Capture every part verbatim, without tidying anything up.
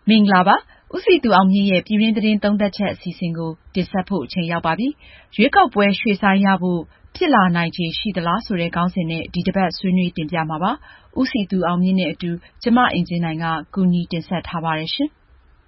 မင်္ဂလာပါ။ဦးစည်သူအောင်မြင့်ရဲ့ပြည်တွင်းသတင်းသုံးသပ်ချက်အစီအစဉ်ကိုတင်ဆက်ဖို့အချိန်ရောက်ပါပြီ။ရွေးကောက်ပွဲရွှေ့ဆိုင်းရဖို့ဖြစ်လာနိုင်ခြေရှိသလားဆိုတဲ့ခေါင်းစဉ်နဲ့ဒီတစ်ပတ်ဆွေးနွေးတင်ပြမှာပါ။ဦးစည်သူအောင်မြင့်နဲ့အတူကျမအင်ကြင်းနိုင်ကကူညီတင်ဆက်ထားပါတယ်ရှင်။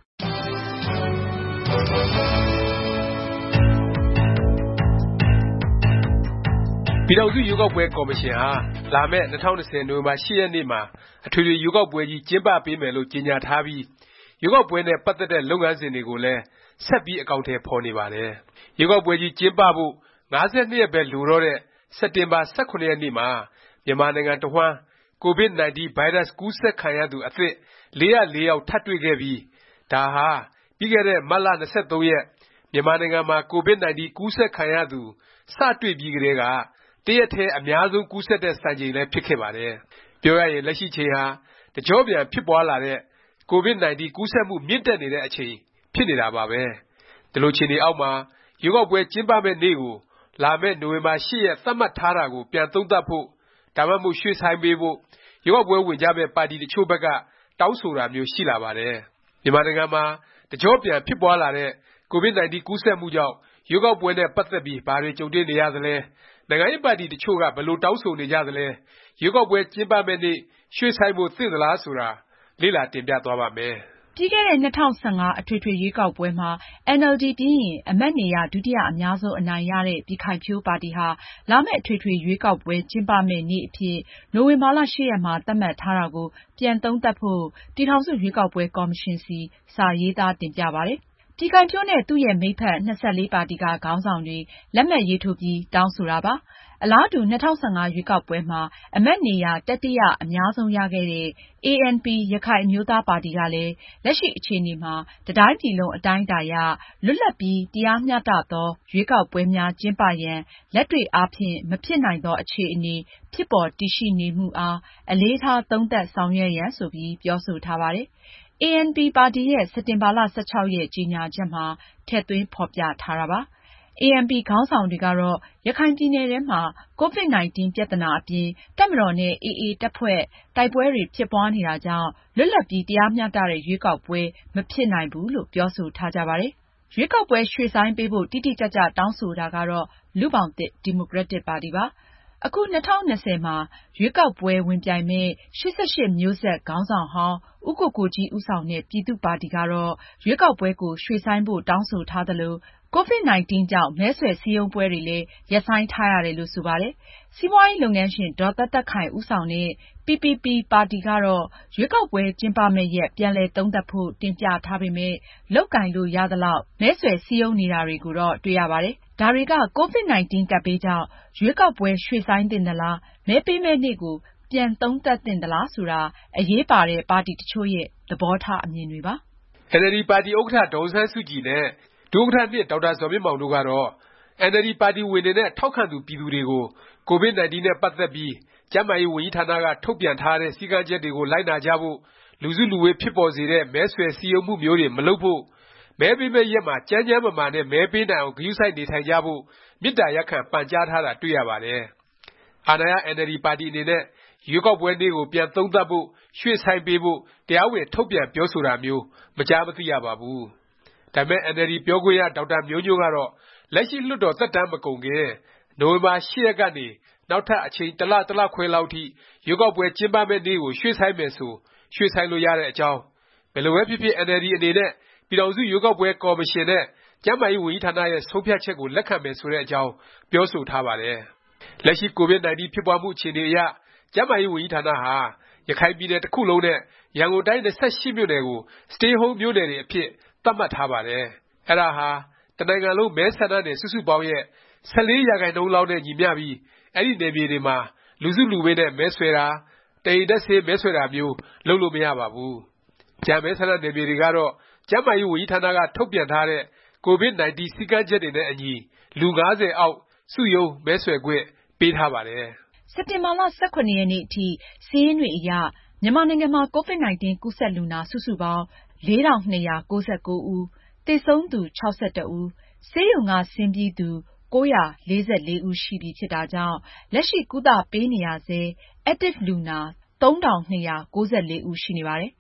ပြည်ထောင်စုရွေးကောက်ပွဲကော်မရှင်ဟာလာမယ့်၂၀၂၀နိုဝင်ဘာ၈ရက်နေ့မှာအထွေထွေရွေးကောက်ပွဲကြီးကျင်းပပေးမယ်လို့ကြေညာထားပြီးရွေးကောက်ပွဲနဲ့ပတ်သက်တဲ့လုပ်ငန်းစဉ်တွေကိုလည်းဆက်ပြီးအကောင်အထည်ဖော်နေပါတယ်။ရွေးကောက်ပွဲကြီးကျင်းပဖို့၅၂ရက်ပဲလိုတော့တဲ့စက်တင်ဘာ၁၇ရက်နေ့မှာမြန်မာနိုင်ငံတစ်ဝှမ်းကိုဗစ်၁၉ ဗိုင်းရပ်စ်ကူးစက်ခံရသူအသစ်၄၀၄ယောက်ထပ်တွေ့ခဲ့ပြီးဒါဟာပြီးခဲ့တဲ့မတ်လ၂၃ရက်မြန်မာနိုင်ငံမှာကိုဗစ်၁၉ကူးစက်ခံရသူစတွေ့ပြီးကတည်းကတရက်ထဲအများဆုံးကူးစက်တဲ့စံချိန်လည်းဖြစ်ခဲ့ပါတယ်။ပြောရရင်လက်ရှိချိန်ဟာတကျော့ပြန်ဖြစ်ပွားလာတဲ့ကိုဗစ်၁၉ကူးစက်မှုမြင့်တက်နေတဲ့အချိန်ဖြစ်နေတာပါပဲ။ဒီလိုအခြေအနေအောက်မှာရွေးကောက်ပွဲကျင်းပမယ့်နေ့ကိုလာမယ့်နိုဝင်ဘာ၈ရက်သတ်မှတ်ထားတာကိုပြန်သုံးသပ်ဖို့ဒါမှမဟုတ်ရွှေ့ဆိုင်းပေးဖို့ရွေးကောက်ပွဲဝင်ကြမယ့်ပါတီတချို့ဘက်ကတောင်းဆိုတာမျိုးရှိလာပါတယ်။မြန်မာနိုင်ငံမှာတကျော့ပြန်ဖြစ်ပွားလာတဲ့ကိုဗစ်၁၉ကူးစက်မှုကြောင့်ရွေးကောက်ပွဲနဲ့ပတ်သက်ပြီးဘာတွေကြုံတွေ့နေရသလဲနိုင်ငံရေးပါတီတချို့ကဘယ်လိုတောင်းဆိုနေကြသလဲရွေးကောက်ပွဲကျင်းပမယ့်နေ့ရွှေ့ဆိုင်းဖို့သင့်သလားဆိုတာလေ့လာတင်ပြသွားပါ့မယ်။ပြီးခဲ့တဲ့၂၀၁၅အထွေထွေရွေးကောက်ပွဲမှာအင်န်အယ်လ်ဒီပြီးရင်အမတ်နေရာဒုတိယအများဆုံးအနိုင်ရတဲ့ပြည်ခိုင်ဖြိုးပါတီဟာလာမယ့်အထွေထွေရွေးကောက်ပွဲကျင်းပမယ့်နေ့အဖြစ်နိုဝင်ဘာလ၈ရက်မှာသတ်မှတ်ထားတာကိုပြန်သုံးသပ်ဖို့ပြည်ထောင်စုရွေးကောက်ပွဲကော်မရှင်ဆီစာရေးသားတင်ပြပါတယ်။ပြည်ခိုင်ဖြိုးနဲ့သူ့ရဲ့မိတ်ဖက်၂၄ပါတီကခေါင်းဆောင်တွေလက်မှတ်ရေးထိုးပြီးတောင်းဆိုတာပါ။အလားတူ၂၀၁၅ရွေးကောက်ပွဲမှာအမတ်နေရာတတိယအများဆုံးရခဲ့တဲ့ အေအန်ပီ ရခိုင်အမျိုးသားပါတီကလည်းလက်ရှိအခြေအနေမှာတစ်တိုင်းပြည်လုံးအတိုင်းအတာအရလွတ်လပ်ပြီးတရားမျှတသောရွေးကောက်ပွဲများကျင်းပရန်လက်တွေ့အားဖြင့်မဖြစ်နိုင်သောအခြေအနေဖြစ်ပေါ်တည်ရှိနေမှုအားအလေးထားသုံးသပ်ဆောင်ရွက်ရန်ဆိုပြီးပြောဆိုထားပါတယ်။ အေအန်ပီ ပါတီရဲ့စက်တင်ဘာလ၁၆ရက်ကြေညာချက်မှာထည့်သွင်းဖော်ပြထားတာပါ။ အေအန်ပီ ခေါင်းဆောင်တွေကတော့ရခိုင်ပြည်နယ်ထဲမှာကိုဗစ်၁၉ပြသနာအပြင်တပ်မတော်နဲ့အေအေတပ်ဖွဲ့တိုက်ပွဲတွေဖြစ်ပွားနေတာကြောင့်လွတ်လပ်ပြီးတရားမျှတတဲ့ရွေးကောက်ပွဲမဖြစ်နိုင်ဘူးလို့ပြောဆိုထားကြပါတယ်။ရွေးကောက်ပွဲရွှေ့ဆိုင်းပေးဖို့တိတိကျကျတောင်းဆိုတာကတော့လူ့ဘောင်သစ်ဒီမိုကရက်တစ်ပါတီပါ။အခု၂၀၂၀မှာရွေးကောက်ပွဲဝင်ပြိုင်မယ့်၈၈မျိုးဆက်ခေါင်းဆောင်ဟောင်းဦးကိုကိုကြီးဦးဆောင်တဲ့ပြည်သူ့ပါတီကတော့ရွေးကောက်ပွဲကိုရွှေ့ဆိုင်းဖို့တောင်းဆိုထားသလိုကိုဗစ်၁၉ကြောင့်မဲဆွယ်စည်းရုံးပွဲတွေလည်းရပ်ဆိုင်းထားရတယ်လို့ဆိုပါတယ်။စီးပွားရေးလုပ်ငန်းရှင်ဒေါ်သက်သက်ခိုင်ဦးဆောင်တဲ့ပီပီပီပါတီကတော့ရွေးကောက်ပွဲကျင်းပမယ့်ရက်ပြန်လည်သုံးသပ်ဖို့တင်ပြထားပေမယ့်လုပ်ကိုင်လို့ရသလောက်မဲဆွယ်စည်းရုံးနေတာတွေကိုတော့တွေ့ရပါတယ်။ဒါတွေကကိုဗစ်၁၉ကပ်ဘေးကြောင့်ရွေးကောက်ပွဲရွှေ့ဆိုင်းသင့်သလားမဲပေးမယ့်နေ့ကိုပြန်သုံးသပ်သင့်သလားဆိုတာအရေးပါတဲ့ပါတီတချို့ရဲ့သဘောထားအမြင်တွေပါ။အင်န်အယ်လ်ဒီပါတီဥက္ကဋ္ဌဒေါ်အောင်ဆန်းစုကြည်နဲ့ဒုဥက္ကဋ္ဌ၂ဒေါက်တာဇော်မြင့်မောင်တို့ကတော့အင်န်အယ်လ်ဒီပါတီဝင်တွေနဲ့ထောက်ခံသူပြည်သူတွေကိုကိုဗစ်၁၉နဲ့ပတ်သက်ပြီးကျန်းမာရေးဝန်ကြီးဌာနကထုတ်ပြန်ထားတဲ့စည်းကမ်းချက်တွေကိုလိုက်နာကြဖို့လူစုလူဝေးဖြစ်ပေါ်စေတဲ့မဲဆွယ်စည်းရုံးမှုမျိုးတွေမလုပ်ဖို့မဲပေးမယ့်ရက်မှာကျန်းကျန်းမာမာနဲ့မဲပေးနိုင်အောင်ဂရုစိုက်နေထိုင်ကြဖို့မေတ္တာရပ်ခံပန်ကြားထားတာတွေ့ရပါတယ်။အာဏာရအင်န်အယ်လ်ဒီပါတီအနေနဲ့ရွေးကောက်ပွဲနေ့ကိုပြန်သုံးသပ်ဖို့ရွှေ့ဆိုင်းပေးဖို့တရားဝင်ထုတ်ပြန်ပြောဆိုတာမျိုးမကြားမသိရပါဘူး။ဒါပေမဲ့အင်န်အယ်လ်ဒီပြောခွင့်ရဒေါက်တာမျိုးညိုးကတော့လက်ရှိလွှတ်တော်သက်တမ်းမကုန်ခင်နိုဝင်ဘာ၈ရက်ကနေနောက်ထပ်အချိန်တစ်လတစ်လခွဲလောက်အထိရွေးကောက်ပွဲကျင်းပမယ့်နေ့ကိုရွှေ့ဆိုင်းမယ်ဆိုရွှေ့ဆိုင်းလို့ရတဲ့အကြောင်းဘယ်လိုပဲဖြစ်ဖြစ်အင်န်အယ်လ်ဒီအနေနဲ့ပြည်ထောင်စုရွေးကောက်ပွဲကော်မရှင်နဲ့ကျန်းမာရေးဝန်ကြီးဌာနရဲ့ဆုံးဖြတ်ချက်ကိုလက်ခံမယ်ဆိုတဲ့အကြောင်းပြောဆိုထားပါတယ်။လက်ရှိကိုဗစ်၁၉ဖြစ်ပွားမှုအခြေအနေအရကျန်းမာရေးဝန်ကြီးဌာနဟာရခိုင်ပြည်နယ်တစ်ခုလုံးနဲ့ရန်ကုန်တိုင်း၂၈မြို့နယ်ကို Stay Home မြို့နယ်တွေအဖြစ်သတ်မှတ်ထားပါတယ်။အဲဒါဟာတစ်နိုင်ငံလုံးမဲဆန္ဒနယ်စုစုပေါင်းရဲ့၁၄ရာခိုင်နှုန်းလောက်နဲ့ညီမျှပြီးအဲဒီနယ်မြေတွေမှာလူစုလူဝေးနဲ့မဲဆွယ်တာတအိမ်တက်ဆင်းမဲဆွယ်တာမျိုးလုပ်လို့မရပါဘူး။ကျန်မဲဆန္ဒနယ်မြေတွေကတော့ကျန်းမာရေးဝန်ကြီးဌာနကထုတ်ပြန်ထားတဲ့ကိုဗစ်၁၉စည်းကမ်းချက်တွေနဲ့အညီလူ၅၀အောက်စုရုံးမဲဆွယ်ခွင့်ပေးထားပါတယ်။စက်တင်ဘာလ၁၇ရက်နေ့အထိစာရင်းတွေအရမြန်မာနိုင်ငံမှာကိုဗစ်၁၉ကူးစက်လူနာစုစုပေါင်း၄ထောင်၂ရာ၉၉ဦးသေဆုံးသူ၆၁ဦးဆေးရုံကဆင်းပြီးသူ၉၄၄ဦးရှိပြီဖြစ်တာကြောင့်လက်ရှိကုသပေးနေရဆဲ Active လူနာသုံးထောင်၂ရာ၉၄ဦးရှိနေပါတယ်။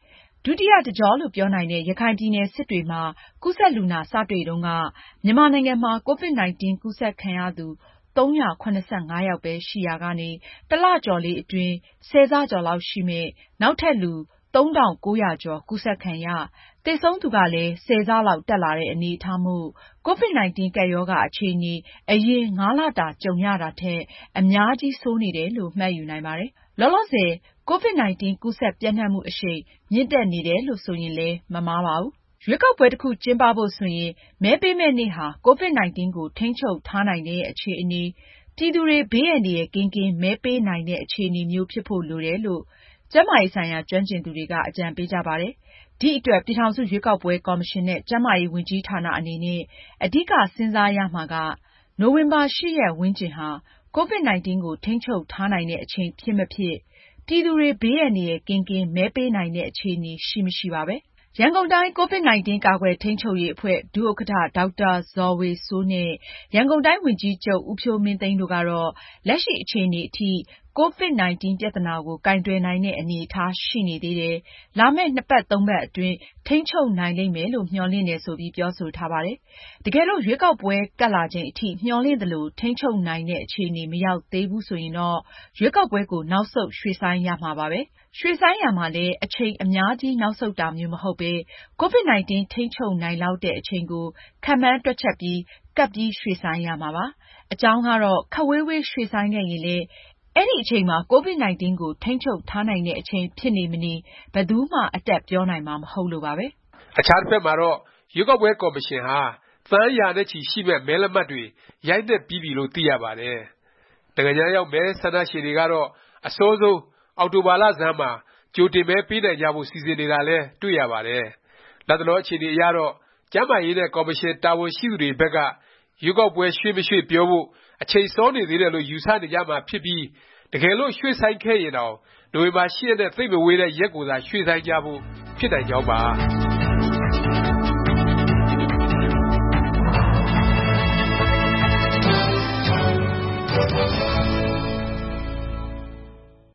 ဒုတိယတကြောလို့ပြောနိုင်တဲ့ရခိုင်ပြည်နယ်စစ်တွေမှာကူးစက်လူနာစတွေ့တုန်းကမြန်မာနိုင်ငံမှာ ကိုဗစ်-၁၉ ကူးစက်ခံရသူသုံးရာခုနစ်ဆယ့်ငါးယောက်ပဲရှိရာကနေ တစ်လကျော်လေးအတွင်းဆယ်ဆကျော်လောက်ရှိမယ့်နောက်ထပ်လူသုံးထောင်ကိုးရာကျော်ကူးစက်ခံရ၊ သေဆုံးသူကလည်းဆယ်ဆလောက်တက်လာတဲ့အနေအထားမို့ကိုဗစ်-၁၉ ကပ်ရောဂါအခြေအနေအရင်ငါးလတာကြုံရတာထက်အများကြီးဆိုးနေတယ်လို့မှတ်ယူနိုင်ပါတယ်။ လောလောဆယ်ကိုဗစ်-၁၉ ကူးစက်ပျံ့နှံ့မှုအရှိန်မြင့်တက်နေတယ်လို့ဆိုရင်လည်းမမှားပါဘူး။ ရွေးကောက်ပွဲတစ်ခုကျင်းပဖို့ဆိုရင်မဲပေးမယ့်နေ့ဟာကိုဗစ်-၁၉ ကိုထိန်းချုပ်ထားနိုင်တဲ့အခြေအနေ၊ ပြည်သူတွေဘေးအန္တရာယ်ကင်းကင်းမဲပေးနိုင်တဲ့အခြေအနေမျိုးဖြစ်ဖို့လိုတယ်လို့ကျန်းမာရေးဆိုင်ရာကျွမ်းကျင်သူတွေက အကြံပေးကြပါတယ်။ ဒီအတွက်ပြည်ထောင်စုရွေးကောက်ပွဲကော်မရှင်နဲ့ကျန်းမာရေးဝန်ကြီးဌာနအနေနဲ့အဓိကစဉ်းစားရမှာကနိုဝင်ဘာ၈ရက်ဝန်းကျင်ဟာကိုဗစ်-၁၉ ကိုထိန်းချုပ်ထားနိုင်တဲ့အချိန်ဖြစ်မဖြစ်၊ ပြည်သူတွေဘေးအန္တရာယ်ကင်းကင်းမဲပေးနိုင်တဲ့အခြေအနေရှိမရှိပါပဲ။ ရန်ကုန်တိုင်းကိုဗစ်-၁၉ ကာကွယ်ထိန်းချုပ်ရေးအဖွဲ့ဒုဥက္ကဌဒေါက်တာဇော်ဝေစိုးနဲ့ရန်ကုန်တိုင်းဝန်ကြီးချုပ်ဦးဖြိုးမင်းသိန်းတို့ကတော့လက်ရှိအခြေအနေအထိကိုဗစ်-၁၉ ပြသနာကိုကိုင်တွယ်နိုင်တဲ့အနေအထားရှိနေသေးတယ်၊ လာမယ့်နှစ်ပတ်သုံးပတ်အတွင်းထိန်းချုပ်နိုင်လိမ့်မယ်လို့မျှော်လင့်တယ်ဆိုပြီးပြောဆိုထားပါတယ်။ တကယ်လို့ရွေးကောက်ပွဲကပ်လာချိန်အထိမျှော်လင့်သလိုထိန်းချုပ်နိုင်တဲ့အခြေအနေမရောက်သေးဘူးဆိုရင်တော့ရွေးကောက်ပွဲကိုနောက်ဆုတ်ရွှေ့ဆိုင်းရမှာပါပဲ။ ရွှေ့ဆိုင်းရာမှာလည်းအချိန်အများကြီးနောက်ဆုတ်တာမျိုးမဟုတ်ပဲကိုဗစ်-၁၉ ထိန်းချုပ်နိုင်လောက်တဲ့အချိန်ကိုခန့်မှန်းတွက်ချက်ပြီးကပ်ပြီးရွှေ့ဆိုင်းရမှာပါ။ အကြောင်းကတော့ခပ်ဝေးဝေးရွှေ့ဆိုင်းခဲ့ရင်လည်းအဲဒီအချိန်မှာကိုဗစ်-၁၉ ကိုထိန်းချုပ်ထားနိုင်တဲ့အချိန်ဖြစ်နေမနေဘယ်သူမှအတက်ပြောနိုင်မှာမဟုတ်လို့ပါပဲ။အခြားတစ်ဖက်မှာတော့ရွေးကောက်ပွဲကော်မရှင်ဟာသန်းရာနဲ့ချီရှိမယ့်မဲလက်မှတ်တွေရိုက်နှက်ပြီးပြီလို့သိရပါတယ်။နိုင်ငံခြားရောက်မဲဆန္ဒရှင်တွေကတော့အစောဆုံးအောက်တိုဘာလဆန်းမှာကြိုတင်မဲပေးနိုင်ကြဖို့စီစဉ်နေတာလည်းတွေ့ရပါတယ်။လတ်တလောအခြေအနေအရတော့ကျန်းမာရေးနဲ့ကော်မရှင်တာဝန်ရှိသူတွေဘက်ကရွေးကောက်ပွဲရွှေ့မရွှေ့ပြောဖို့အချိန်စောနေသေးတယ်လို့ယူဆနေကြမှာဖြစ်ပြီးတကယ်လို့ရွှေ့ဆိုင်းခဲ့ရင်တောင်နိုဝင်ဘာ၈ရက်နဲ့သိပ်မဝေးတဲ့ရက်ကိုသာရွှေ့ဆိုင်းကြဖို့ဖြစ်နိုင်ကြောင်းပါ